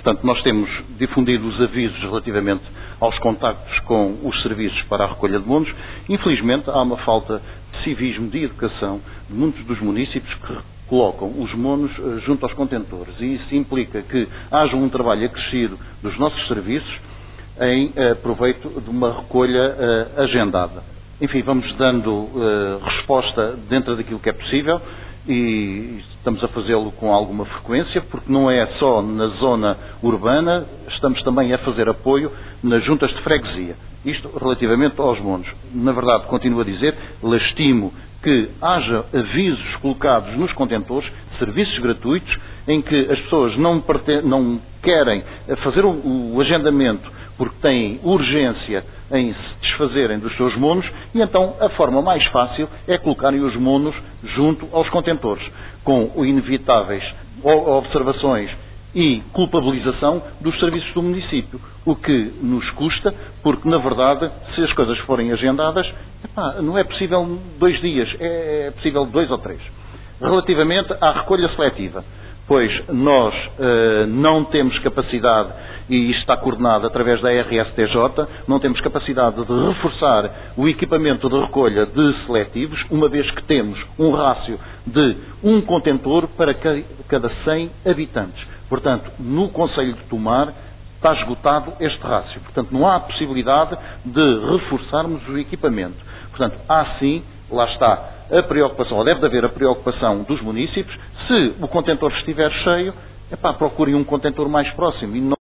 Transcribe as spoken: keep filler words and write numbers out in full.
portanto, nós temos difundido os avisos relativamente aos contactos com os serviços para a recolha de monos. Infelizmente, há uma falta de civismo, de educação, de muitos dos municípios que colocam os monos junto aos contentores. E isso implica que haja um trabalho acrescido dos nossos serviços em uh, proveito de uma recolha uh, agendada. Enfim, vamos dando uh, resposta dentro daquilo que é possível e estamos a fazê-lo com alguma frequência, porque não é só na zona urbana, estamos também a fazer apoio nas juntas de freguesia. Isto relativamente aos monos. Na verdade, continuo a dizer, lastimo que haja avisos colocados nos contentores, serviços gratuitos, em que as pessoas não, não querem fazer o, o agendamento porque têm urgência em se desfazerem dos seus monos, e então a forma mais fácil é colocarem os monos junto aos contentores, com inevitáveis observações e culpabilização dos serviços do município, o que nos custa, porque na verdade, se as coisas forem agendadas, epá, não é possível dois dias, é possível dois ou três. Relativamente à recolha seletiva, pois nós uh, não temos capacidade, e isto está coordenado através da R S T J, não temos capacidade de reforçar o equipamento de recolha de seletivos, uma vez que temos um rácio de um contentor para cada cem habitantes. Portanto, no Concelho de Tomar está esgotado este rácio. Portanto, não há possibilidade de reforçarmos o equipamento. Portanto, há sim, lá está, a preocupação, ou deve haver a preocupação dos municípios, se o contentor estiver cheio, epá, procurem um contentor mais próximo e não